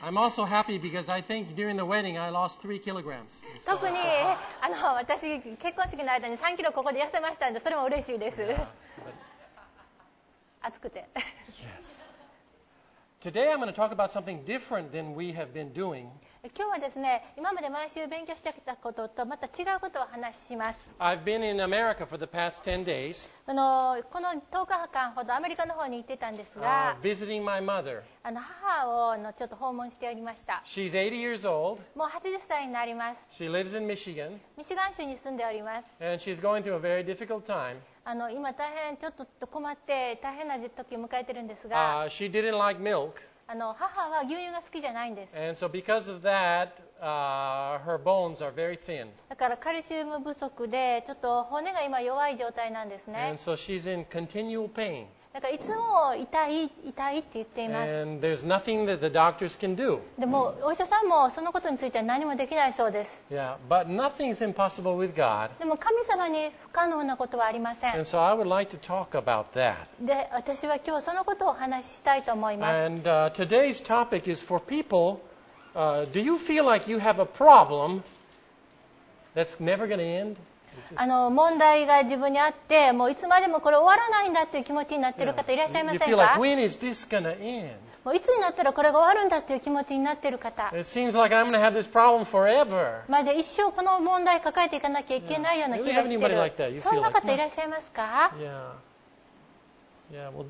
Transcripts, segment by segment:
I'm also happy because I think during the wedding I lost 3 kilograms. 特に私結婚式の間に3キロここで痩せましたのでそれも嬉しいです。暑くて。 Yes. Today I'm going to talk about something different than we have been doing. 今日はですね、今まで毎週勉強してきたこととまた違うことをお話しします。 I've been in America for the past 10 days. この10日間ほどアメリカの方に行ってたんですが、 visiting my mother. 母をちょっと訪問しておりました。 She's 80 years old. もう80歳になります。 She lives in Michigan. ミシガン州に住んでおります。 And she's going through a very difficult time. 今大変ちょっと困って大変な時を迎えてるんですが、 she didn't like milk. 母は牛乳が好きじゃないんです。 And so because of that, her bones are very thin. だからカルシウム不足でちょっと骨が今弱い状態なんですね。 And so she's in continual pain. だからいつも痛いって言っています。 And there's nothing that the doctors can do. でもお医者さんもそのことについては何もできないそうです。 Yeah, but nothing's impossible with God. でも神様に不可能なことはありません。 And so I would like to talk about that. で、私は今日そのことをお話ししたいと思います。 And today's topic is for people. Do you feel like you have a problem that's never going to end? 問題が自分にあってもういつまでもこれ終わらないんだっていう気持ちになっている方いらっしゃいませんか？ You feel like, when is this going to end? もういつになったらこれが終わるんだっていう気持ちになっている方、 It seems like I'm going to have this problem forever. まあ、じゃあ一生この問題抱えていかなきゃいけないような気がしている、 like そんな方いらっしゃいますか？ Yeah, well,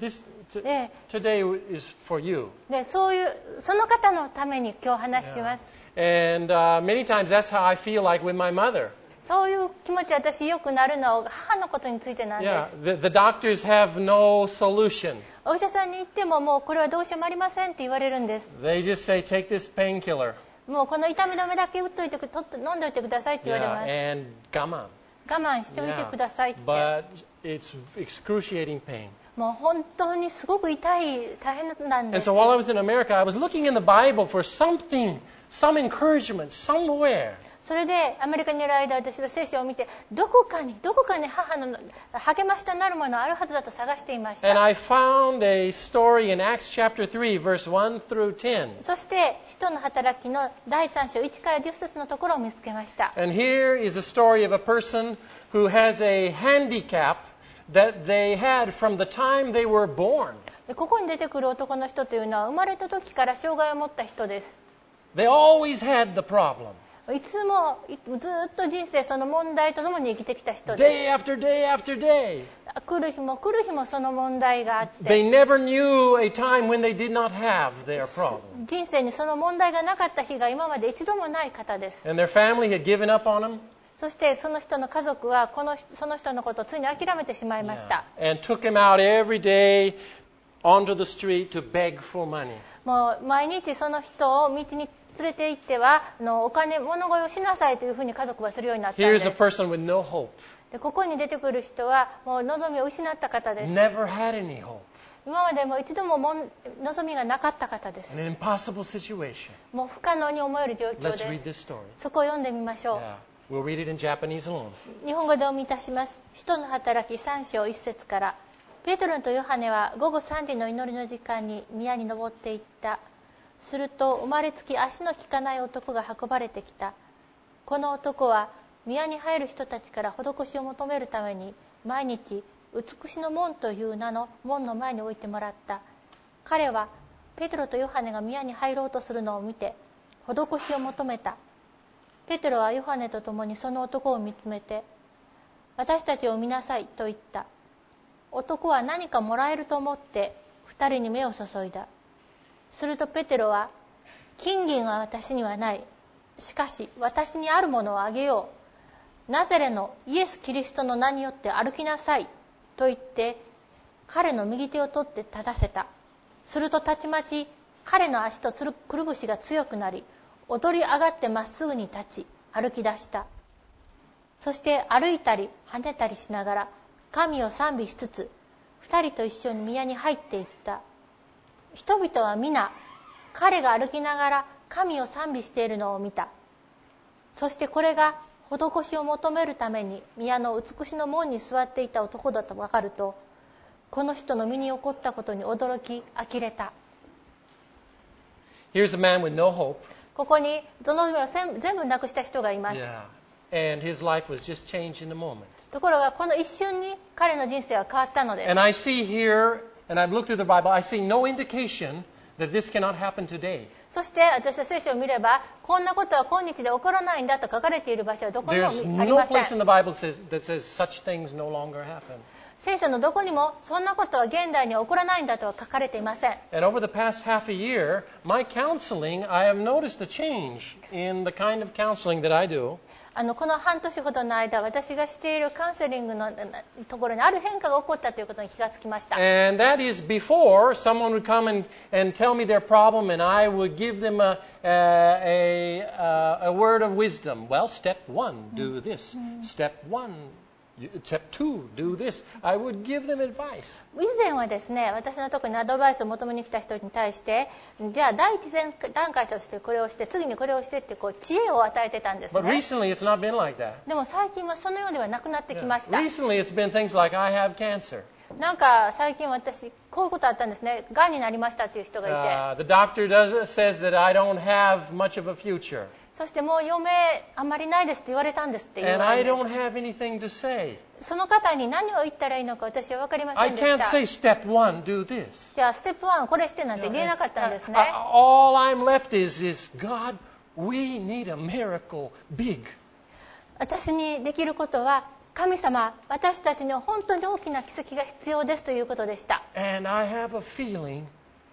today is for you. でその方のために今日話します。 And many times that's how I feel like with my mother. そういう気持ち私よくなるのは母のことについてなんです。 The doctors have no solution. お医者さんに行ってももうこれはどうしようもありませんって言われるんです。 They just say, take this painkiller. もうこの痛み止めだけ打っといて飲んでおいてくださいって言われます。 And 我慢しておいてくださいって。 But it's excruciating pain. もう本当にすごく大変なんです。 And so while I was in America, I was looking in the Bible for something, some encouragement, somewhere. それでアメリカにいる間、私は聖書を見てどこかに母の励ましとなるものがあるはずだと探していました。 And I found a story in Acts chapter 3, verse 1 through 10. そして使徒の働きの第3章1から10節のところを見つけました。 And here is a story of a person who has a handicap that they had from the time they were born. ここに出てくる男の人というのは生まれた時から障害を持った人です。 They always had the problem. いつもずっと人生その問題とともに生きてきた人です。 Day after day after day. 来る日もその問題があって、 They never knew a time when they did not have their problem. 人生にその問題がなかった日が今まで一度もない方です。 And their family had given up on them. そしてその人の家族はその人のことをついに諦めてしまいました。 And took him out every day onto the street to beg for money. もう毎日その人を道に連れて行っては物乞いをしなさいというふうに家族はするようになったんで Here's す。 a person with no hope. でここに出てくる人はもう望みを失った方です。 Never had any hope. 今までも一度も望みがなかった方です。 An impossible situation. もう不可能に思える状況 Let's で read す。 this story. そこを読んでみましょう。 Yeah. We'll read it in Japanese alone. 日本語でお読みいたします。使徒の働き3章1節から。ペトロとヨハネは午後3時の祈りの時間に宮に登っていった。すると生まれつき足の利かない男が運ばれてきた。この男は宮に入る人たちから施しを求めるために毎日美しの門という名の門の前に置いてもらった。彼はペトロとヨハネが宮に入ろうとするのを見て施しを求めた。ペトロはヨハネと共にその男を見つめて、私たちを見なさいと言った。男は何かもらえると思って二人に目を注いだ。するとペテロは、金銀は私にはない。しかし私にあるものをあげよう。ナザレのイエス・キリストの名によって歩きなさい。と言って、彼の右手を取って立たせた。するとたちまち彼の足とくるぶしが強くなり、踊り上がってまっすぐに立ち、歩き出した。そして歩いたり跳ねたりしながら、神を賛美しつつ、二人と一緒に宮に入っていった。人々は皆、彼が歩きながら神を賛美しているのを見た。そしてこれが施しを求めるために宮の美しの門に座っていた男だと分かると、この人の身に起こったことに驚き呆れた。 Here's a man with no hope. ここに望みを全部なくした人がいます。 Yeah. And his life was just changed in a moment. ところがこの一瞬に彼の人生は変わったのです。 And I see here, and I've looked through the Bible, I see no indication that this cannot happen today. そして私は聖書を見れば、こんなことは今日で起こらないんだと書かれている場所はどこにもあ There's り no ませ place in ん。 the Bible that says such things no longer happen. 聖書のどこにもそんなことは現代に起こらないんだとは書かれていません。 And over the past half a year, my counseling, I have noticed a change in the kind of counseling that I do. この半年ほどの間、私がしているカウンセリングのところにある変化が起こったということに気がつきました。 And that is before someone would come and tell me their problem and I would give them a word of wisdom. Well, step 1, do this. Step 2, do this. I would give them advice. 以前はですね、私のところにアドバイスを求めに来た人に対して、じゃあ第一段階としてこれをして、次にこれをしてって知恵を与えてたんです But ね。 recently it's not been like that. でも最近はそのようではなくなってきました。 Recently it's been things like I have cancer. なんか最近私こういうことあったんですね。がんになりましたっていう人がいて、 The doctor says that I don't have much of a future. そしてもう余命あんまりないですって言われたんですって言 And わ I れて、 don't have anything to say. その方に何を言ったらいいのか私は分かりませ I んで can't した。 say step 1, do this. じゃあステップ1これしてなんて言えなかったんですね。 All I'm left is God, we need a miracle big. 私にできることは、神様、私たちには本当に大きな奇跡が必要ですということでした。 And I have a feeling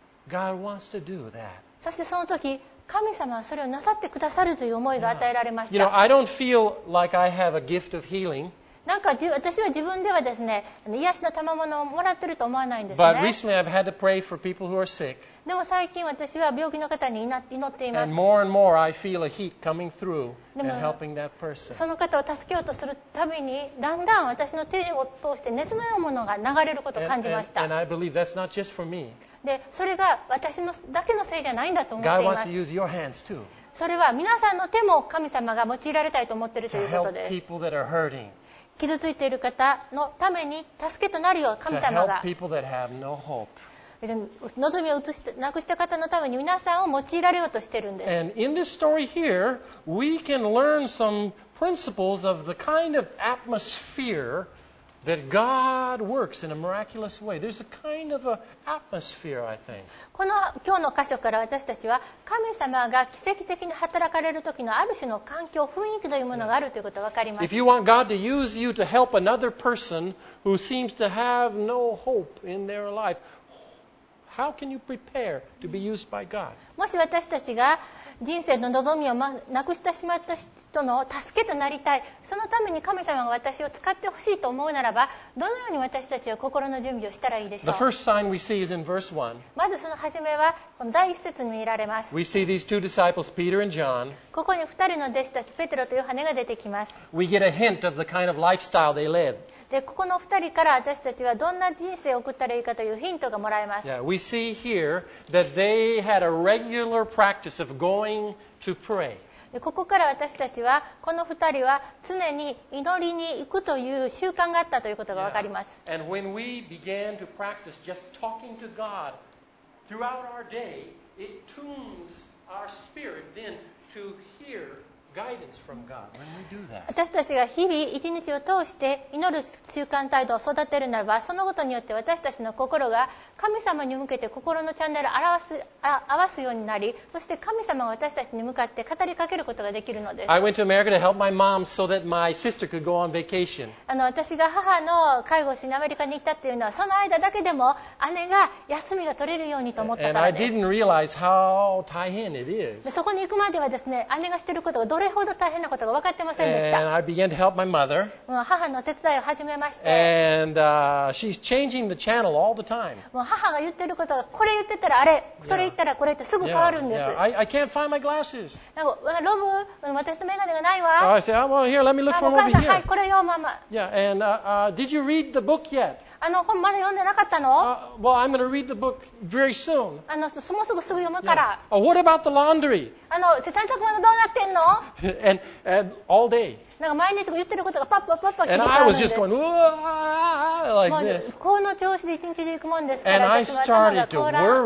God wants to do that. そしてその時、神様はそれをなさってくださるという思いが与えられまし You know, た。 I don't feel like I have a gift of healing, なんか私は自分ではですね、癒しの賜物をもらってると思わないんです but ね。 recently I've had to pray for people who are sick. でも最近私は病気の方に祈っていま And す。 more and more I feel a heat coming through and でも、 helping that person. その方を助けようとするたびに、だんだん私の手を通して熱のようなものが流れることを感じました。 And I believe that's not just for me. で、それが私のだけのせいじゃないんだと思って God いま wants す to。use your hands too それは皆さんの手も神様が用いられたいと思っていると to いうこと help です。 people that are hurting, 傷ついている方のために助けとなるよう to 神様 help が、 people that have no hope. 望みをなくした方のために皆さんを用いられようとしているんです。 And in this story here, we can learn some principles of the kind of atmosphere that God works in a miraculous way. There's a kind of an atmosphere, I think. この今日の箇所から私たちは神様が奇跡的に働かれる時のある種の環境、雰囲気というものがあるということが分かりま If す。 you want God to use you to help another person who seems to have no hope in their life, how can you prepare to be used by God? もし私たちが人生の望みをなくしてしまった人の助けとなりたい、そのために神様が私を使ってほしいと思うならば、どのように私たちは心の準備をしたらいいでし The ょう。 first sign we see is in verse 1. まずその初めはこの第一節に見られます。 We see these two disciples, Peter and John. ここに2人の弟子たち、ペテロとヨハネが出てきます。 We get a hint of the kind of lifestyle they led. で、ここの2人から私たちはどんな人生を送ったらいいかというヒントがもらえます。 Yeah, we see here that they had a regular practice of going to pray. でここから私たちはこの2人は常に祈りに行くという習慣があったということが分かります。 And when we began to practice just talking to God throughout our day, it tunes our spirit then to hear guidance from God when we do that. 私たちが日々一日を通して祈る習慣態度を育てるならば、そのことによって私たちの心が神様に向けて心のチャンネルを合わすようになり、そして神様が私たちに向かって語りかけることができるのです。 I went to America to help my mom so that my sister could go on vacation. 私が母の介護しにアメリカに行ったっていうのは、その間だけでも姉が休みが取れるようにと思ったか And ら I です。 didn't realize how 大変 it で is. そこに行くまではですね、姉がしていることがどれほど大変なことが分かってませんでし And た。 I began to help my mother. もう母の手伝いを始めまして、 And she's changing the channel all the time. もう母が言ってることがこれ言ってたらあれ、それ言ったらこれってすぐ変わるんです。 I can't find my glasses. なんかロブ、私の眼鏡がないわ。 I say, oh, well, here, let me look あ for お them 母 over さん、はい、 here. これよ、ママ。 Yeah, and did you read the book yet? 本まだ読んでなかったの？ Well, I'm going to read the book very soon. もうすぐ読むから。 Oh, what about the laundry? 洗濯物どうなってんの？ and all day. なんか毎日言ってることがパッパ切り And 替 I わる was んで just す。 going, も like う this. この調子で一日中行くもんですか And ら、 I 私は頭が started to 通らん。 worry.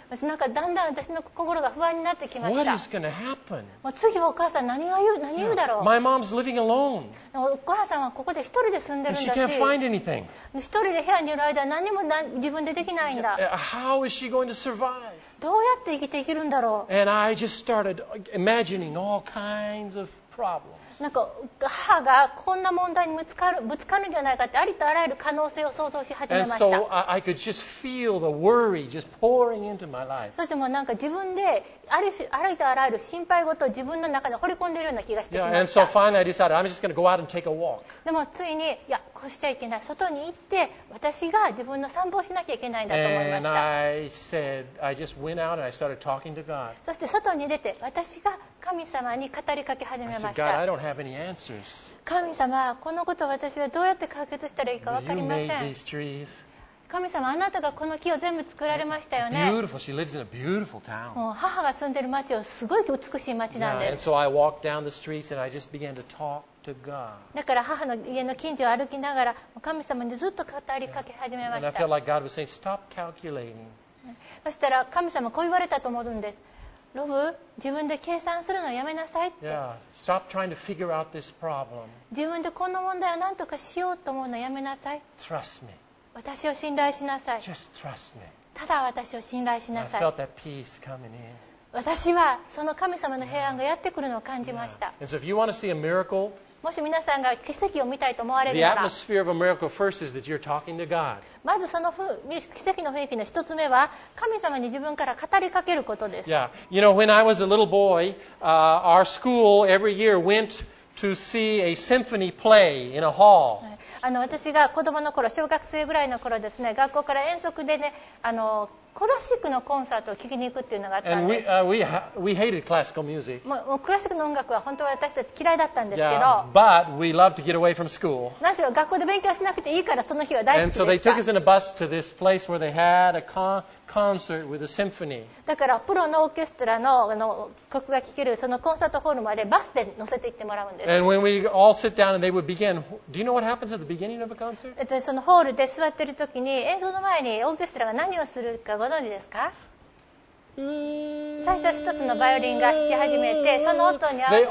なんかだんだん私の心が不安になってきまし What た。 is going to happen? もう次はお母さん何言うだろう。 My mom's living alone, お母さんはここで一人で住んで and るん she だ can't し、 find anything. 一人で部屋にいる間は何も自分でできないんだ。 How is she going to survive? どうやって生きていけるんだろ And I just started imagining all kinds of problems. う。なんか母がこんな問題にぶつかるんじゃないかってありとあらゆる可能性を想像し始め And ました。 so I could just feel the worry just pouring into my life. そしてもうなんか自分でありとあらゆる心配事を自分の中に掘り込んでいるような気がしてき Yeah, ま and し so た。 finally I decided I'm just going to go out and take a walk. でもついに、いや、こうしちゃいけない。外に行って私が自分の散歩をしなきゃいけないんだと思いまし And た。 I just went out and I started talking to God. そして外に出て私が神様に語りかけ始 I めま said, し God, I た。 don't have any answers. 神様、このことを私はどうやって解決したらいいか分か You りま made せん。 these trees. 神様、あなたがこの木を全部作られましたよね。 Beautiful. She lives in a beautiful town. もう母が住んでる町はすごい美しい町なん Yeah, で and す。 so I walked down the streets and I just began to talk to God. だから母の家の近所を歩きながら神様にずっと語りかけ始めま And I し felt た。 like God was saying, stop calculating. そしたら神様こう言われたと思うんです。ロブ、自分で計算するのをやめなさいって。 Yeah, stop trying to figure out this problem. 自分でこの問題を何とかしようと思うのをやめなさい。 Trust me. 私を信頼しなさい。 Just trust me. ただ私を信頼し And な I さい。 felt that peace coming in. 私はその神様の平安がやってくるのを感じま Yeah. した。 And so if you want to see a miracle, もし皆さんが奇跡を見たいと思われる the なら、 atmosphere of a miracle first is that you're talking to God. まずその奇跡の雰囲気の一つ目は神様に自分から語りかけることです。 Yeah. You know, when I was a little boy, our school every year went to see a symphony play in a hall. 私が子供の頃、小学生ぐらいの頃ですね、学校から遠足でね、クラシックのコンサートを聴きに行くっていうのがあったん And です。 we hated classical music. もうクラシックの音楽は本当は私たち嫌いだったんですけ Yeah, ど、 but we loved to get away from school. 何しろ学校で勉強しなくていいからその日は大好 And き so で they した。 took us in a bus to this place where they had a concert with a symphony. だからプロのオーケストラの曲が聴けるそのコンサートホールまでバスで乗せて行ってもらうんです。 And when we all sit down and they would begin, do you know what happens at the beginning of a concert? そのホールで座ってる時に演奏の前にオーケストラが何をするかご存知ですか？最初一つのバイオリンが弾き始めて、その音に合わ They せて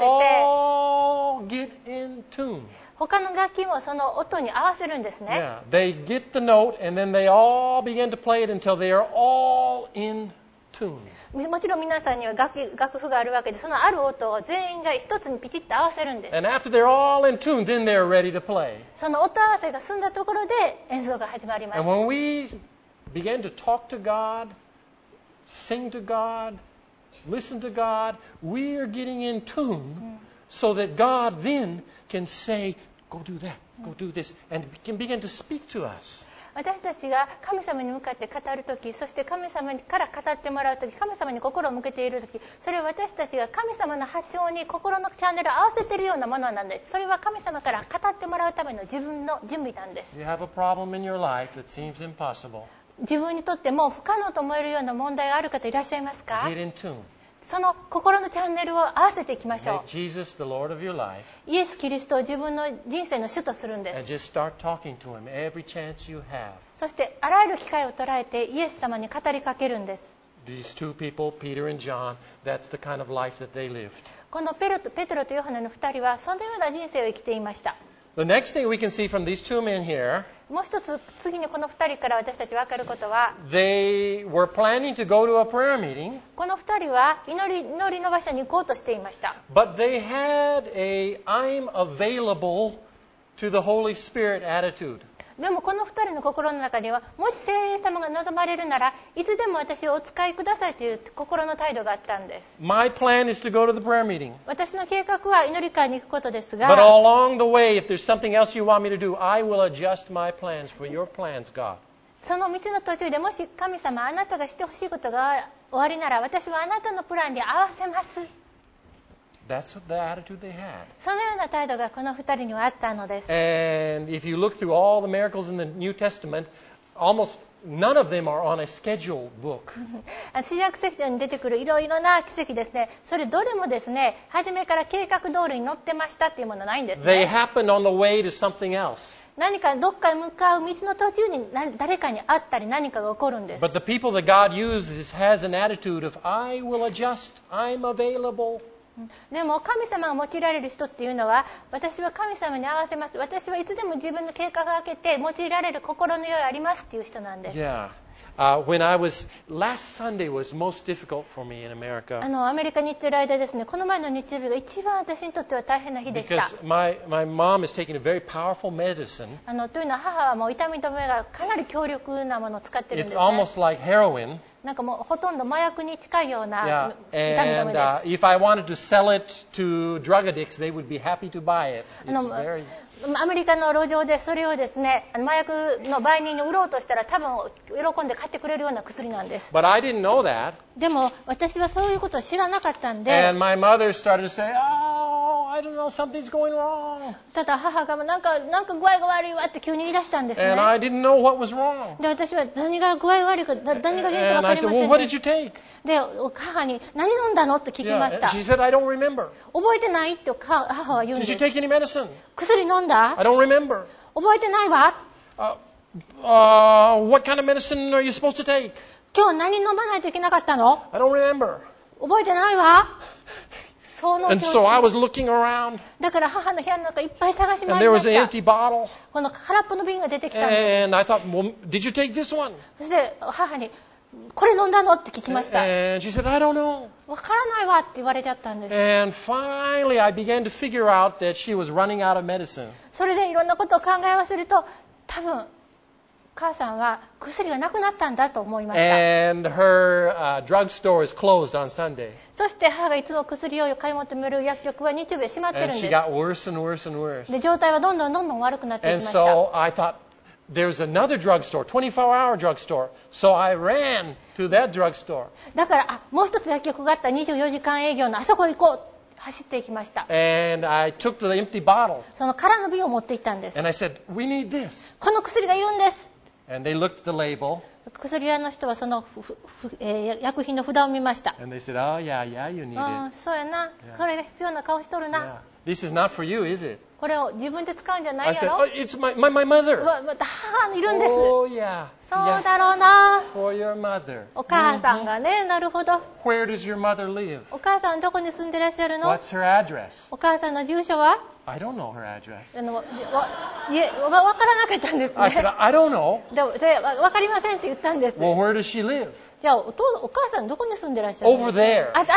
all get in tune. 他の楽器もその音に合わせるんですね。 Yeah, they get the note and then they all begin to play it until they are all in tune. もちろん皆さんには楽譜があるわけで、そのある音を全員が一つにピチッと合わせるんです。 And after they're all in tune, then they're ready to play. その音合わせが済んだところで演奏が始まります。 And when we begin to talk to God, sing to God, listen to God, we are getting in tune so that God then can say, go do that, go do this, and can begin to speak to us. 私たちが神様に向かって語るとき、そして神様から語ってもらうとき、神様に心を向けているとき、それは私たちが神様の波長に心のチャンネルを合わせているようなものなんです。それは神様から語ってもらうための自分の準備なんです。 You have a problem in your life that seems impossible. 自分にとっても不可能と思えるような問題がある方いらっしゃいますか？ Get in tune. その心のチャンネルを合わせていきましょ Make Jesus the Lord of your life う。イエス・キリストを自分の人生の主とするんで and す。 just start talking to Him every chance you have. そしてあらゆる機会を捉えてイエス様に語りかけるんです。 These two people, Peter and John, that's the kind of life that they lived. このペトロとヨハネの2人はそのような人生を生きていました。 The next thing we can see from these two men here, もう一つ次にこの2人から私たち分かることは、 they were planning to go to a prayer meeting, この2人は祈りの場所に行こうとしていました。 but they had a I'm available to the Holy Spirit attitude. でもこの2人の心の中には、もし聖霊様が望まれるならいつでも私をお使いくださいという心の態度があったんです。 My plan is to go to the prayer meeting. 私の計画は祈り会に行くことです But が、 all along the way, if there's something else you want me to do, I will adjust my plans for your plans, God. その道の途中でもし神様あなたがしてほしいことが終わりなら私はあなたのプランに合わせます。 That's the attitude they had. そのような態度がこの2人にはあったのです。 And if you look through all the miracles in the New Testament, almost none of them are on a schedule book. 新約聖書に出てくるいろいろな奇跡ですね、それどれもですね、初めから計画通りに載ってましたっていうものはないんです They ね。 happened on the way to something else. 何かどっかへ向かう道の途中に誰かに会ったり何かが起こるんです。 But the people that God uses has an attitude of, I will adjust, I'm available. でも神様が用いられる人っていうのは、私は神様に合わせます、私はいつでも自分の計画を空けて用いられる心の用意ありますっていう人なんです。 Yeah. Last Sunday was most difficult for me in America アメリカに行っている間ですね、この前の日曜日が一番私にとっては大変な日でした。 because my mom is taking a very powerful medicine. というのは母はもう痛み止めがかなり強力なものを使ってるんで It's すね。 almost like heroin. なんかもうほとんど麻薬に近いよう Yeah. な痛み止 And めです。 if I wanted to sell it to drug addicts, they would be happy to buy it. It's very... アメリカの路上でそれをですね、麻薬の売人に売ろうとしたら多分喜んで買ってくれるような薬なんです。 But I didn't know that. でも私はそういうことを知らなかったんで、 And my mother started to say, oh, I don't know, something's going wrong. ただ母がなんか具合が悪いわって急に言い出したんですね。 And I didn't know what was wrong. で私は何が具合悪いか何が原因か分 And か I り said, ませ well, ん what で、 did you take? で母に何飲んだのって聞きました。 She said, I don't remember. 覚えてないって母は言うん Did で you す。 take any medicine? 薬飲んだ？ I don't remember. 覚えてないわ。 What kind of medicine are you supposed to take? 今日何飲まないといけなかったの？ I don't remember. 覚えてないわ。その And 調 so I 子。 was looking around, だから母の部屋の中いっぱい探し and 回り there ま was し an た。 empty bottle. この空っぽの瓶が出てきたんで And I thought, well, did you take this one? す。そして母にこれ飲んだのって聞きました。 And she said, I don't know. わからないわって言われちゃったんです。 And finally, I began to figure out that she was running out of medicine. それでいろんなことを考え合わせると、多分母さんは薬がなくなったんだと思いました。 And her drugstore is closed on Sunday. そして母がいつも薬を買い求める薬局は日曜日は閉まってるん And で she す。 got worse and worse and worse. で状態はどんどん悪くなっていき And ました。 so I thought, there's another drugstore, 24-hour drugstore. So I ran to that drugstore. だからもう一つ薬局があった24時間営業のあそこ行こう走っていきました。 And I took the empty bottle. その空の瓶を持って行ったんです。 And I said, we need this. この薬がいるんです。 And they looked at the label. 薬屋の人はその薬品の札を見ました。 And they said, oh, yeah, you need あ it. あそうやな、これが必要な顔しとるな、 Yeah. This is not for you, is it? これを自分で使うんじゃない I や said, ろ。 oh, it's my mother. また母いるんです。 Oh, yeah. そう Yeah. だろうな。 For your mother. お母さんがね、なるほど。 Where does your mother live? お母さんどこに住んでらっしゃるの？ What's her address? お母さんの住所は？ I don't know her address. わからなかったんです I said, ね。 I don't know. でわかりませんって言ったんです。 Well, where does she live? じゃあお母さんどこに住んでらっしゃるの？ Over there. あっち。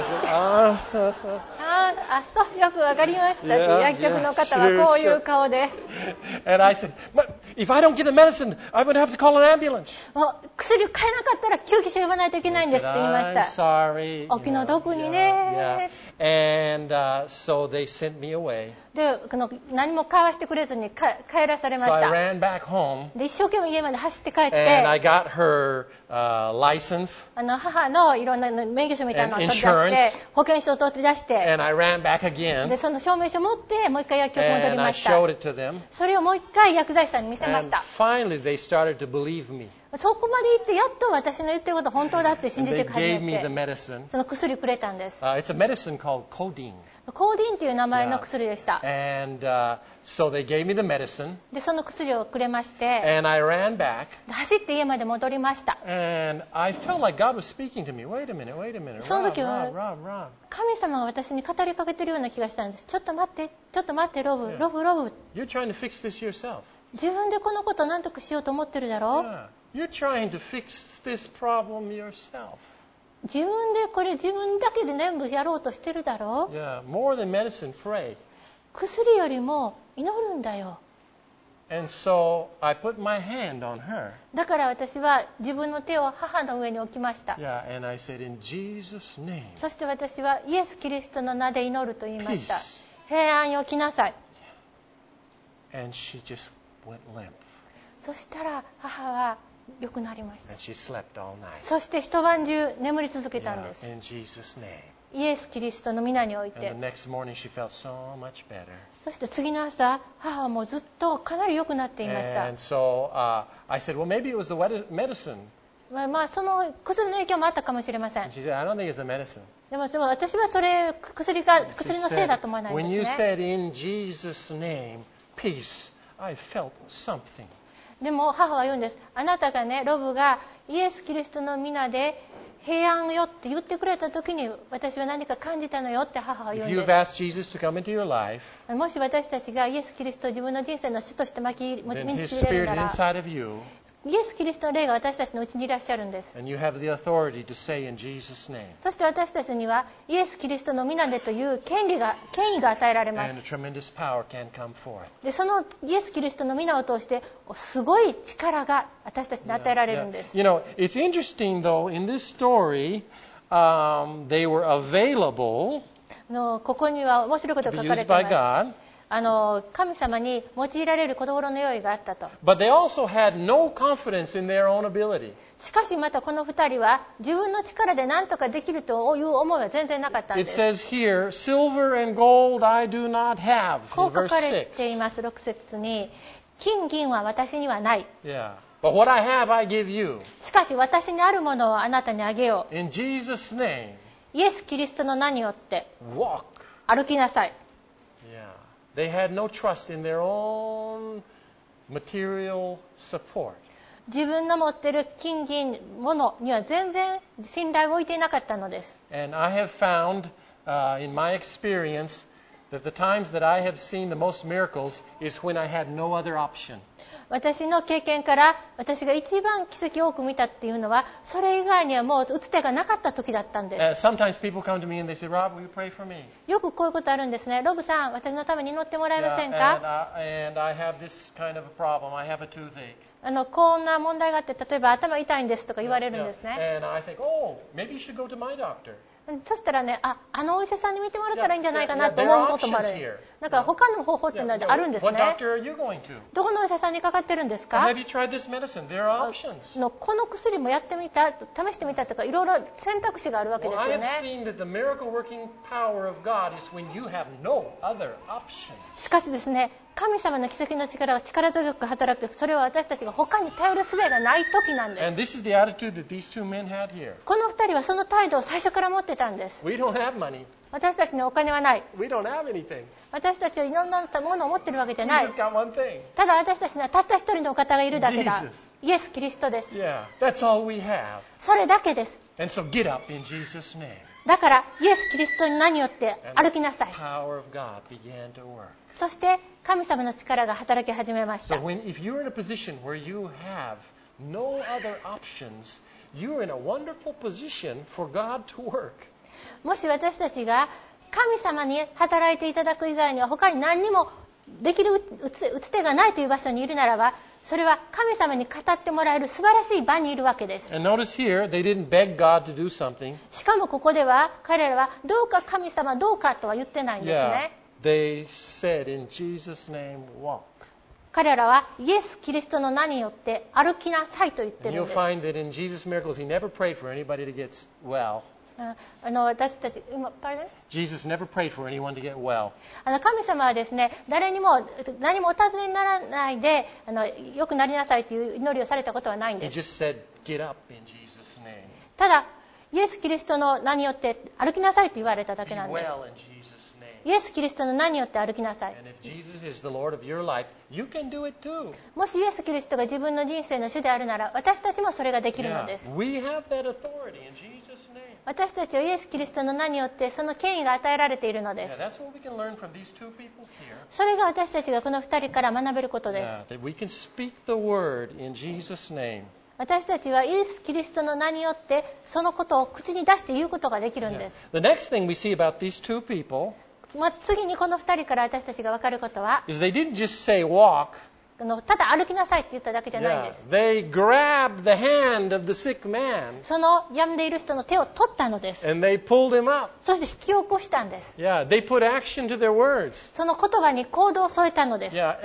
Uh, そうよくわかりましたって、 Yeah, 薬局の方 yeah, はこういう顔で、 and I said, but if I don't get the medicine, I would have to call an ambulance. 薬買えなかったら救急車呼ばないといけないん I です said, って言いまし I'm た。 sorry. お気の毒にね。 Yeah. And so they sent me away. で何も買わしてくれずに帰らされま So し I た。 ran back home, で一生懸命家まで走って帰っ and I て、 got her license, 母のいろんな免許証みたいなのを取り出 And して、保険証を取り出して、 and I ran back again, でその証明書を持ってもう一回薬局戻り and I ました。 showed it to them. それをもう一回薬剤師さんに見せま And した。 finally, they started to believe me. そこまで行ってやっと私の言ってること本当だって信 And じ they て始 gave め me the て、 medicine. その薬くれたんです。 It's a medicine called codeine. コーディーンっていう名前の薬でした。 And so they gave me the medicine, でその薬をくれまして、 and I ran back, で走って家まで戻りました。 and I felt like God was speaking to me. Wait a minute. その時は Rob. 神様が私に語りかけてるような気がしたんです。ちょっと待ってロブ。 You're trying to fix this yourself. 自分でこのことを何とかしようと思ってるだろう。 Yeah. You're trying to fix this problem yourself. 自分だけで全部やろうとしてるだろう。 Yeah. More than medicine, pray. 薬よりも祈るんだよ。 And so I put my hand on her. だから私は自分の手を母の上に置きました。 Yeah. And I said, in Jesus' name, そして私はイエス・キリストの名で祈ると言いました。 peace. 平安よ来なさい。 And she just went limp. そしたら母は良くなりました。 And she slept all night. そして一晩中眠り続けたん Yeah. です。 In Jesus' name. イエス・キリストの皆におい And て the。next morning she felt so much better. そして次の朝、母はもうずっとかなり良くなっていました。 And so I said, well, maybe it was the medicine. その薬の影響もあったかもしれません And。she said, I don't think it's the medicine. でも私はそれ薬のせいだと思わないん When で you すね。 said, in Jesus' name, peace, I felt something. でも母は言うんです。あなたがね、ロブがイエス・キリストの皆で平安よって言ってくれた時に私は何か感じたのよって母は言う If ん you've です asked Jesus to come into your life, もし私たちがイエス・キリストを自分の人生の主として身 then に His つけれる Spirit なら inside of you, イエス・キリストの霊が私たちのうちにいらっしゃるんです。 and you have the authority to say in Jesus' name. そして私たちにはイエス・キリストの皆でという権威が与えられま And a す。 tremendous power can come forth. でそのイエス・キリストの皆を通してすごい力が私たちに与えられるんです。 You know, it's interesting though, in this story, they were available ここには面白いこと to が be 書かれ used てい by ます。 God, 神様に用いられる心の用意があったと。 but they also had no confidence in their own ability. しかしまたこの2人は自分の力で何とかできるという思いは全然なかったん It です。 says here, silver and gold I do not have, こ in う書 verse かれ 6. ています。6節に金銀は私にはない。 Yeah. But what I have I give you. しかし私にあるものをあなたにあげよ In Jesus' name, う。イエス・キリストの名によって walk. 歩きなさい。 Yeah. They had no trust in their own material support. 自分の持っている金銀物には全然信頼を置いていなかったのです。 And I have found, in my experience, that the times that I have seen the most miracles is when I had no other option. 私の経験から私が一番奇跡を多く見たっていうのはそれ以外にはもう打つ手がなかった時だったんです。 Sometimes people come to me and they say, Rob, will you pray for me? よくこういうことあるんですね。ロブさん、私のために祈ってもらえません Yeah, か？ and I have this kind of a problem. I have a toothache. こんな問題があって、例えば頭痛いんですとか言われるんですね。 And I think, oh, maybe you should go to my doctor. そしたらね、あのお医者さんに見てもらったらいいんじゃないかな Yeah, と there 思 are うこともある options here.。 なんか他の方法っていうのはあるんです What ね。 doctor are you going to? どこのお医者さんにかかってるんです Or か？ have you tried this medicine? There are options. この薬もやってみた、試してみたとかいろいろ選択肢があるわけで Well, す I よ have ね。 seen that the miracle working power of God is when you have no other option. しかしですね、神様の奇跡の力が力強く働く、それは私たちが他に頼る術がない時なんで And す。 this is the attitude that these two men had here. この二人はその態度を最初から持ってたんです。 We don't have money. 私たちにお金はない。 We don't have anything. 私たちはいろんなものを持ってるわけじゃ We ない。 just got one thing. ただ私たちにはたった一人のお方がいるだけだ Jesus.。 イエス・キリストです。 Yeah, that's all we have. それだけです。 And so get up in Jesus' name. だからイエス・キリストに名によって歩きなさい。 The power of God began to work. そして神様の力が働き始めまし So た。 if you're in a position where you have no other options, you're in a wonderful position for God to work. もし私たちが神様に働いていただく以外には他に何にもできる打つ手がないという場所にいるならば、それは神様に語ってもらえる素晴らしい場にいるわけです。 And notice here, they didn't beg God to do something. しかもここでは彼らはどうか神様どうかとは言ってないんです Yeah, ね。 they said in Jesus' name, walk. 彼らはイエス・キリストの名によって歩きなさいと言って And る you'll んです。 find that in Jesus' miracles, he never prayed for anybody to get well. 私たち今 Jesus never prayed for anyone to get well. 神様はですね、誰にも何もお尋ねにならないでよくなりなさいという祈りをされたことはないん He です。 just said, get up in Jesus' name. ただイエス・キリストの名によって歩きなさいと言われただ Be けなんです。 well in Jesus' name. イエス・キリストの名によって歩きなさい。 And if Jesus is the Lord of your life, you can do it too. もしイエス・キリストが自分の人生の主であるなら、私たちもそれができるの Yeah, です。 we have that authority in Jesus' name. 私たちはイエス・キリストの名によってその権威が与えられているので Yeah, す。 that's what we can learn from these two people here. それが私たちがこの2人から学べることです。 Yeah, that we can speak the word in Jesus' name. 私たちはイエス・キリストの名によってそのことを口に出して言うことができるん Yeah. です。 The next thing we see about these two people 次にこの2人から私たちが分かることは、 is they didn't just say walk. ただ歩きなさいって言っただけじゃないん Yeah, です。 they grabbed the hand of the sick man その病んでいる人の手を取ったのです。 and they pulled him up. そして引き起こしたんです。 Yeah, they put action to their words. その言葉に行動を添えたのです。 Yeah,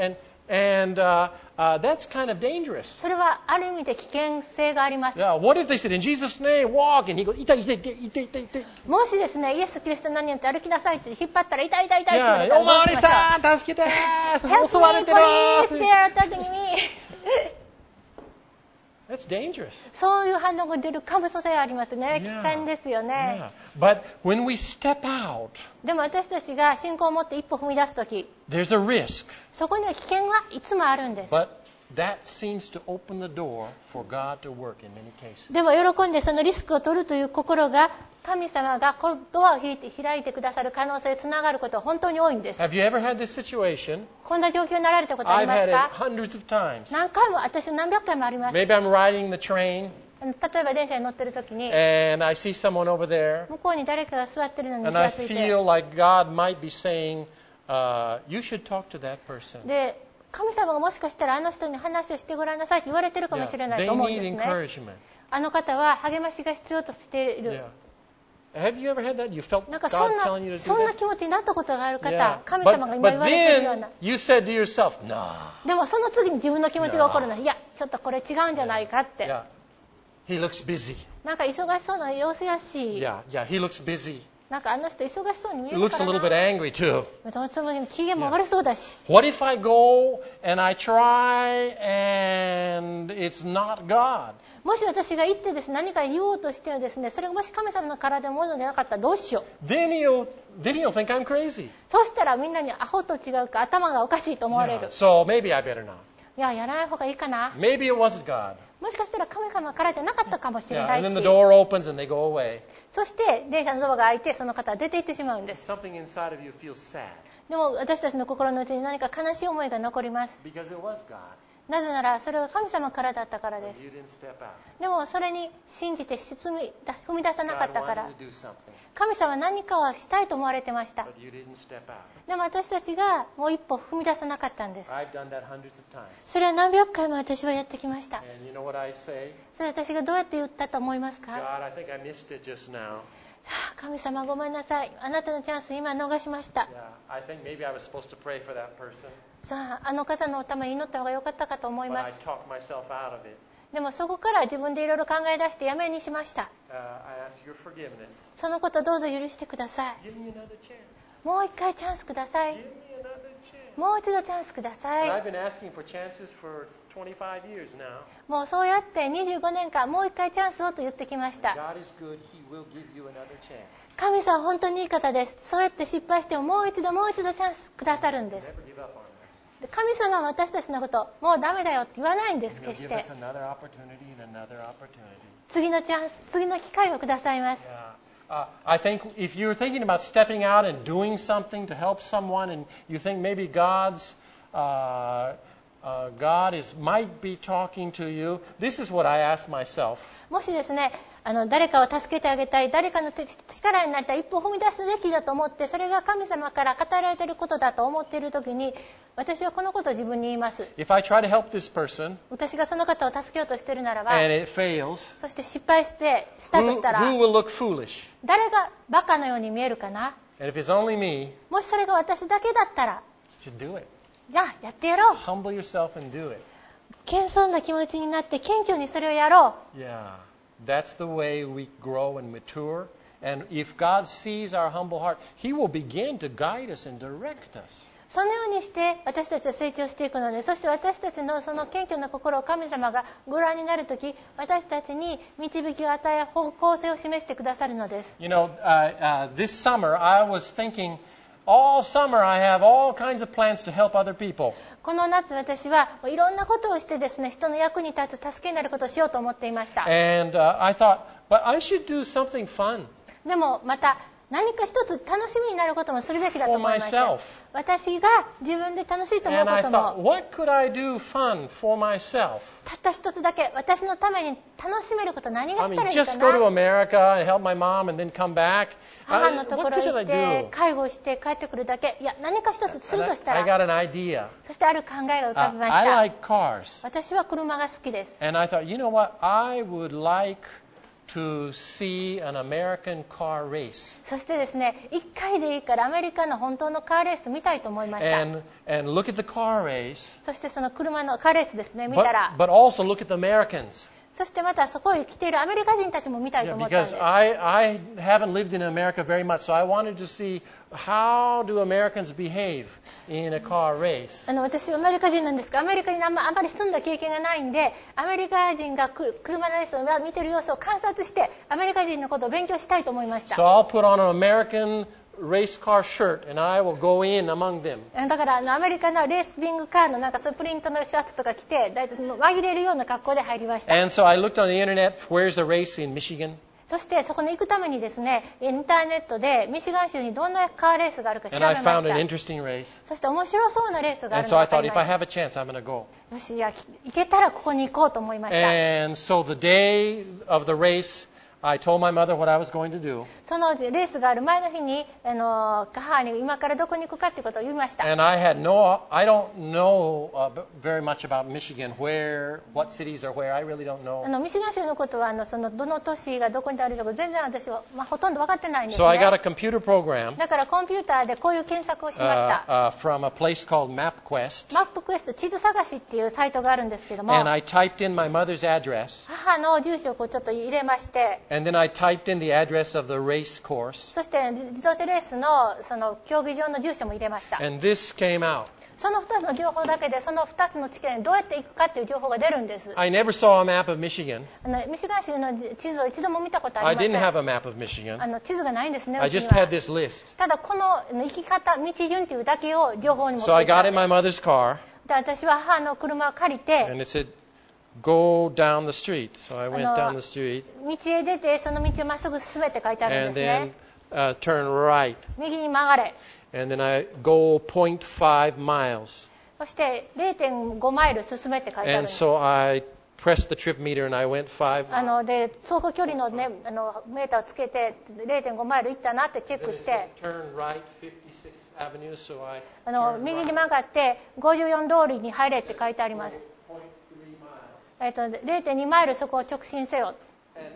and that's kind of dangerous. それはある意味で危険性があります。 Yeah, what if they said, in Jesus' name, walk, and he goes, 痛い痛い痛い痛い痛い痛い。 もしですね、イエス・キリストの名によって歩きなさいって引っ張ったら痛い痛い痛いって言われ Yeah, たらおまわりどうしましょさん、助けてう？ ー、襲われてる Help me, please, they are attacking me. That's dangerous. そういう反応が出る可能性がありますね。 Yeah. 危険ですよね。 Yeah. But when we step out, でも私たちが信仰を持って一歩踏み出すとき、 there's a risk. そこには危険はいつもあるんです。 But that seems to open the door for God to work in many cases. でも喜んでそのリスクを取るという心が、神様がドアを開いてくださる可能性につながることは本当に多いんです。 Have you ever had this situation? こんな状況になられたことあり I've ます had it か？ hundreds of times. 何回も、私何百回もあります。 Maybe I'm riding the train 例えば電車に乗ってるときに、 and I see someone over there 向こうに誰かが座ってるのに気 and I がついて、 feel like God might be saying, you should talk to that person. で、神様がもしかしたらあの人に話をしてごらんなさいと言われてるかも Yeah. しれない They と思うん need ですね。 encouragement. あの方は励ましが必要としている。 Yeah. Have you ever had that? You felt なんか God telling you to そ do んな that? 気持ちになったことがある方、 Yeah. 神様が今言 But われているよう then な。 you said to yourself, nah. でもその次に自分の気持ちが起こるのは、いや、ちょっとこれ違うんじゃないかって。 Yeah. He looks busy. なんか忙しそうな様子やし、 Yeah, he looks busy. なんかあの人忙しそうに見え He る looks か a ら little bit な。 angry too. その機嫌も悪そうだし。 What if I go and I try and it's not God? もし私が行ってですね、何か言おうとしてるですね、それがもし神様の体のものでなかったらどうしよう。 Then he'll think I'm crazy. そうしたらみんなにアホと違うか頭がおかしいと思われ Yeah. る。 So maybe I better not. いや、やらない方がいいかな。 Maybe it wasn't God. もしかしたら神様からじゃなかったかもしれ Yeah. ない And し then the door opens and they go away. そして電車のドアが開いてその方は出て行ってしまうんです。 Something inside of you feels sad でも私たちの心の内に何か悲しい思いが残ります。 because it was God. なぜならそれが神様からだったからで But す。 you didn't step out. でもそれに信じて踏み出さなかっ God たから wanted to do something, 神様は何かをしたいと思われてました。 but you didn't step out. でも私たちがもう一歩踏み出さなかったんです。 I've done that hundreds of times. それは何百回も私はやってきました。 And you know what I say? それ私がどうやって言ったと思いますか？ God, I think I missed it just now. 神様ごめんなさい。あなたのチャンス今逃しました。 Yeah, I think maybe I was supposed to pray for that person, さあ、あの方のために祈った方が良かったかと思い but ま I す。 talked myself out of it. でもそこから自分でいろいろ考え出してやめにしました。 I ask your forgiveness. そのことどうぞ許してください。 Give me another chance. もう一回チャンスください。 Give me another chance. もう一度チャンスくださ And い。 I've been asking for chances for 25 years now. もうそうやって25年間もう一回チャンスをと言ってきました。 God is good. He will give you another chance. 神様は本当にいい方です。そうやって失敗してももう一度チャンスくださるんです。 Never give up on us. で神様は私たちのこともうダメだよって言わないんです。 He'll 決し give て us another opportunity and another opportunity. 次のチャンス、次の機会をくださいます。 Yeah. I think if you're thinking about stepping out and doing something to help someone, and you think maybe God might be talking to you, this is what I ask myself. もしですね、誰かを助けてあげたい、誰かの力になりたい、一歩踏み出すべきだと思って、それが神様から語られていることだと思っているときに、私はこのことを自分に言います。 If I try to help this person 私がその方を助けようとしているならば、 and it fails, そして失敗してスタートしたら、 who will look foolish? 誰がバカのように見えるかな。 And if it's only me, もしそれが私だけだったら、 to do it. じゃあやってやろう。 Humble yourself and do it. 謙遜な気持ちになって謙虚にそれをやろう。 Yeah. That's the way we grow and mature. And if God sees our humble heart, He will begin to guide us and direct us. そのようにして私たちは成長していくので、そして私たちのその謙虚な心を神様がご覧になるとき、私たちに導きを与え、方向性を示してくださるのです。 You know, this summer I was thinking, all summer I have all kinds of plans to help other people. この夏私はいろんなことをしてですね、人の役に立つ、助けになることをしようと思っていました。 And I thought, but I should do something fun. でもまた何か一つ楽しみになることもするべきだと思いまし For た myself.。 私が自分で楽しいと思う And こ I と thought, も、 what could I do fun for myself? たった一つだけ私のために楽しめること何が I した mean, らいいか just go to な。 America and help my mom and then come back. 母のとこ What ろ should 行 I って do? 介護して帰ってくるだけ。いや、何か一つするとした I ら、 got an idea. そしてある考えが浮かびまし I た。 like cars. 私は車が好きです。 And I thought, you know what? I would like to see an American car race. そしてですね、1回でいいからアメリカの本当のカーレース見たいと思いました。 And look at the car race, そしてその車のカーレースですね、見たら but also look at the Americans. そしてまたそこへ来ているアメリカ人たちも見たいと思ったんです。 Because I haven't lived in America very much, so I wanted to see how do Americans behave in a car race. 私アメリカ人なんですが、アメリカにあんまり住んだ経験がないんで、アメリカ人が車のレースを見ている様子を観察して、アメリカ人のことを勉強したいと思いました。 So I'll put on an American race car shirt and I will go in among them. だからアメリカのレースリングカーのなんかそういうプリントのシャツとか着て、だいたい紛れるような格好で入りました。 And so I looked on the internet, where's a race in Michigan? そしてそこに行くためにですね、インターネットでミシガン州にどんなカーレースがあるか調べ And ま I し found an た。 interesting race. そして面白そうなレースがあ And るの so が I 分 thought, か if り I ました have a chance, I'm going to go. よし、いや行けたらここに行こうと思いました。 And so the day of the race, I told my mother what I was going to do. そのレースがある前の日に母に今からどこに行くかということを言いました。 And I don't know very much about Michigan, what cities are where. I really don't know. ミシガン州のことはそのどの都市がどこにあるのか全然私は、ほとんど分かってないんです So I got a ね。 computer program だからコンピューターでこういう検索をしました。 from a place called MapQuest. マップクエスト地図探しっていうサイトがあるんですけども、 And I typed in my mother's address. 母の住所をこうちょっと入れまして、 And then I typed in the address of the race course. そして自動車レースのその競技場の住所も入れました。 And this came out. その2つの情報だけでその2つの地点にどうやって行くかっていう情報が出るんです。 I never saw a map of Michigan. ミシガン州の地図を一度も見たことあ I りま didn't せん。 have a map of Michigan. 地図がないんですね。 I うちに just は had this list. ただこの行き方、道順っていうだけを情報に持って So I いた got ん in で my mother's car, で私は母の車を借りて and it said, go down the street. So I went down the street, 道へ出てその道をまっすぐ進めって書いてあるん and ですね。 then turn right. 右に曲がれ。 And then I go 0.5 miles. そして 0.5 マイル進めって書いてあるん And です。 so I pressed the trip meter and I went 5 miles. で走行距離の、ね、メーターをつけて 0.5 マイル行ったなってチェッ Then ク it して said, turn right 56th Avenue. So I 右に曲がって54通りに入れって書いてあります。 0.3 miles. 0.2 マイルそこを直進せよ。 And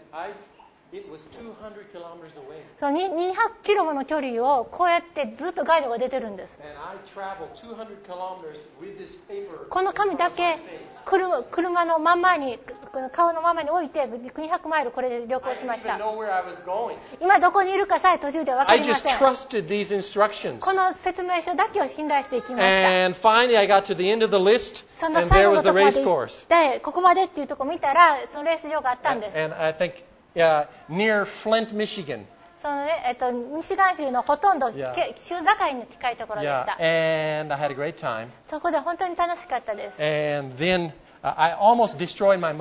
it was 200 kilometers away. その200キロもの距離をこうやってずっとガイドが出てるんです。 And I traveled 200 kilometers with this paper. この紙だけ車の真ん前に顔の真ん前に置いて200マイルこれで旅 I 行しま didn't し even た。 know where I was going. 今どこにいるかさえ途中では分か I りま just せん。 trusted these instructions. この説明書だけを信頼していきました。 And finally I got to the end of the list, その and 最 there 後 was の the ところま race で行っ course. てここまでっていうところ見たらそのレース場があったんです。 And I think near Flint, Michigan. そのねミシガン州のほとんど Yeah. 州境に近いところでし Yeah, た。 and I had a great time. そこで本当に楽しかったです。 And then I almost destroyed my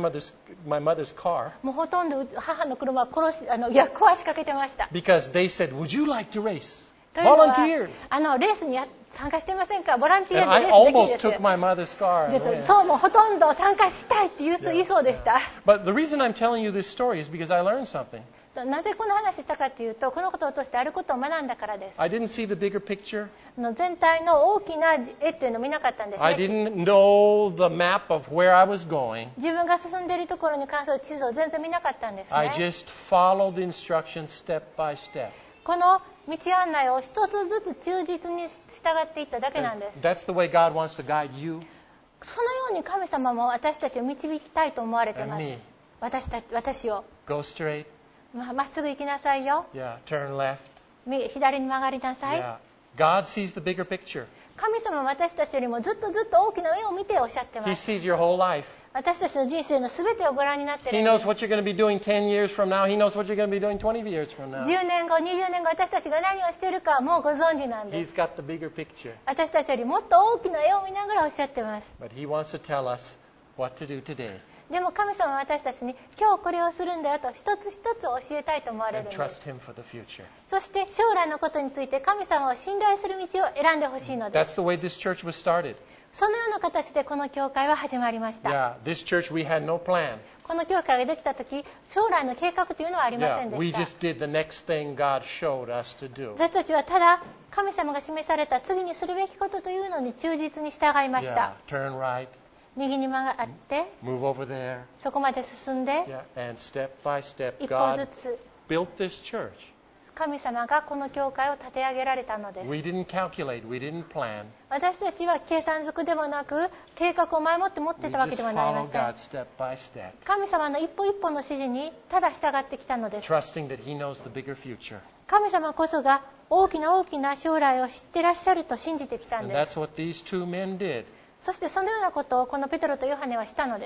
mother's car もうほとんど母の車を壊しかけてました。 because they said, "Would you like to race? というのは Volunteers." レースに参加してませんか？ボランティ And ア I でレースできるん almost です。 took my mother's car. and で went. そうもうほとんど参加したいって言いそうでした。 But the reason I'm telling you this story is because I learned something. なぜこの話したかというとこのことを通してあることを学んだからです。 I didn't see the bigger picture. 全体の大きな絵っていうのを見なかったんです I ね。 didn't know the map of where I was going. 自分が進んでいるところに関する地図を全然見なかったんですね。 I just followed the instructions step by step. この道案内を一つずつ忠実に従っていっただけなんです。 That's the way God wants to guide you そのように神様も私たちを導きたいと思われていま and す me.。 私を Go straight. まっすぐ行きなさいよ。 Yeah. Turn left. 左に曲がりなさい。 Yeah. God sees the bigger picture. 神様は私たちよりもずっと大きな絵を見ておっしゃってま He す。 sees your whole life. 私たちの人生の全てをご覧になってい He るんです knows what you're going to be doing 10 years from now. He knows what you're going to be doing 20 years from now. 10年後、20年後私たちが何をしているかはもうご存知なんで He's す。 got the bigger picture. 私たちよりもっと大きな絵を見ながらおっしゃってます。 But He wants to tell us what to do today でも神様は私たちに今日これをするんだよと一つ一つ教えたいと思われるん and です trust Him for the future. そして将来のことについて神様を信頼する道を選んでほしいのです That's the way this church was started. そのような形でこの教会は始まりました Yeah. This church, we had no plan. この教会ができた時将来の計画というのはありません Yeah. で We した just did the next thing God showed us to do. 私たちはただ神様が示された次にするべきことというのに忠実に従いまし Yeah. た Turn right. 右に曲がって Move over there. そこまで進んで Yeah. And step by step, 一歩ず God つ built this church. 神様がこの教会を立て上げられたのです。 We didn't calculate, we didn't plan. 私たちは計算づくでもなく計画を前もって持ってい We たわけ just ではありま followed せん。 God step by step, 神様の一歩一歩の指示にただ従ってきたのです。 trusting that He knows the bigger future. 神様こそが大きな大きな将来を知ってらっしゃると信じてきたん And です。 that's what these two men did, そしてそのようなことをこのペトロとヨハネはしたのです。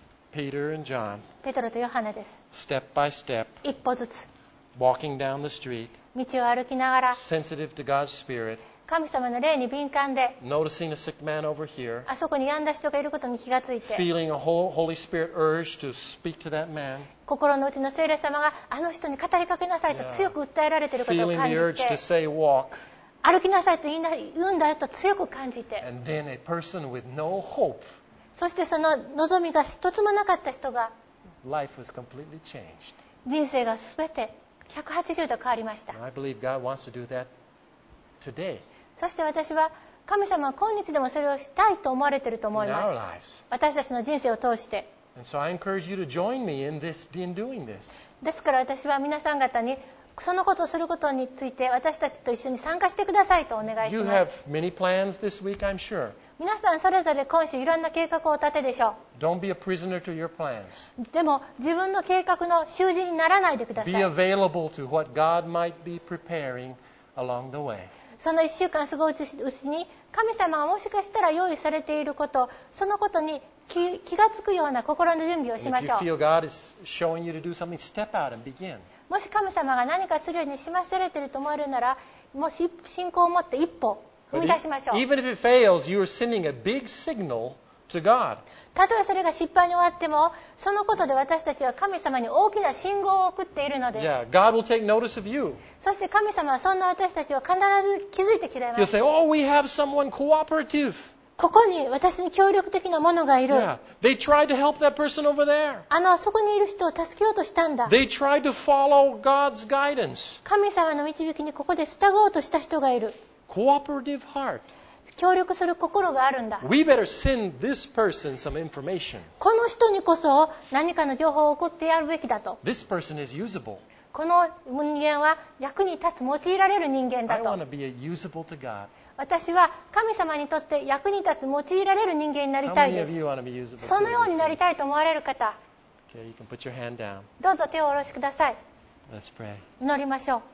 Peter and John, ペトロとヨハネです。 step by step, 一歩ずつ walking down the street, 道を歩きながら sensitive to God's Spirit, 神様の霊に敏感で noticing a sick man over here, あそこに病んだ人がいることに気がついて feeling a Holy Spirit urge to speak to that man, 心の内の聖霊様があの人に語りかけなさいと強く訴えられていることを feeling 感 the じ urge て to say walk, 歩きなさいと言うんだよと強く感じて and then a person with no hope, そしてその望みが一つもなかった人が life was completely changed. 人生が全て180度変わりました。 And I believe God wants to do that today そして私は神様は今日でもそれをしたいと思われていると思い in ま our す。 lives. 私たちの人生を通して。 And so I encourage you to join me in doing this. ですから私は皆さん方にそのことをすることについて私たちと一緒に参加してくださいとお願いし You ま have す。 many plans this week, I'm sure. 皆さんそれぞれ今週いろんな計画をお立てでしょ Don't be a prisoner to your plans. う。でも自分の計画の囚人にならないでくださ Be い。 available to what God might be preparing along the way. その1週間過ごすうちに神様がもしかしたら用意されていることそのことに気がつくような心の準備をし And ま if し you ょう。 feel God is showing you to do something, step out and begin. もし神様が何かするようにしまされていると思えるならもし信仰を持って一歩踏 But み出しましょう。 even if it fails, you are sending a big signal to God. たとえそれが失敗に終わってもそのことで私たちは神様に大きな信号を送っているのです。 Yeah, God will take notice of you. そして神様はそんな私たちを必ず気づいてくれ He'll ます。 say, oh, we have someone cooperative. ここに私に協力的な者がいる。 Yeah, they tried to help that person over there. あそこにいる人を助けようとしたんだ。 They tried to follow God's guidance. 神様の導きにここで従おうとした人がいる。 Cooperative heart. 協力する心があるんだ。 We better send this person some information. この人にこそ何かの情報を送ってやるべきだと。 This person is usable. この人間は役に立つ用いられる人間だ I と。 want to be usable to God. 私は神様にとって役に立つ用いられる人間になり How たい many で of す。 you want to be usable そのようになり to たいと思われる方、 Okay, you can put your hand down. どうぞ手を下ろしください。 Let's pray. 祈りましょう。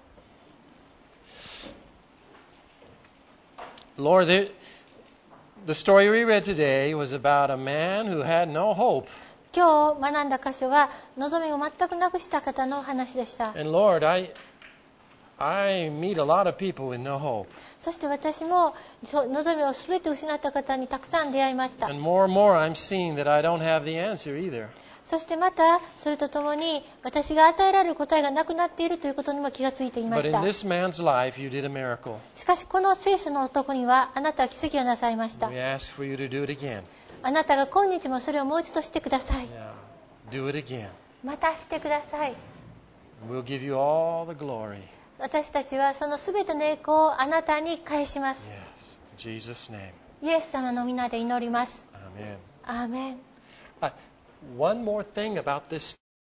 Lord, the story we read today was about a man who had no hope. 今日学んだ箇所は望みを全くなくした方の話でした。 And Lord, I meet a lot of people with no hope. そして私も望みを全て失った方にたくさん出会いました。 And more and more I'm seeing that I don't have the answer either. そしてまたそれとともに私が与えられる答えがなくなっているということにも気がついていま But し in た。 this man's life, you did a miracle. しかしこの聖書の男にはあなたは奇跡をなさいました。 We ask for you to do it again. あなたが今日もそれをもう一度してください。 Yeah. Do it again. またしてください。 We'll give you all the glory. 私たちはそのすべての栄光をあなたに返します。 Yes. In Jesus' name. イエス様の皆で祈ります。 Amen. アーメン。 One more thing about this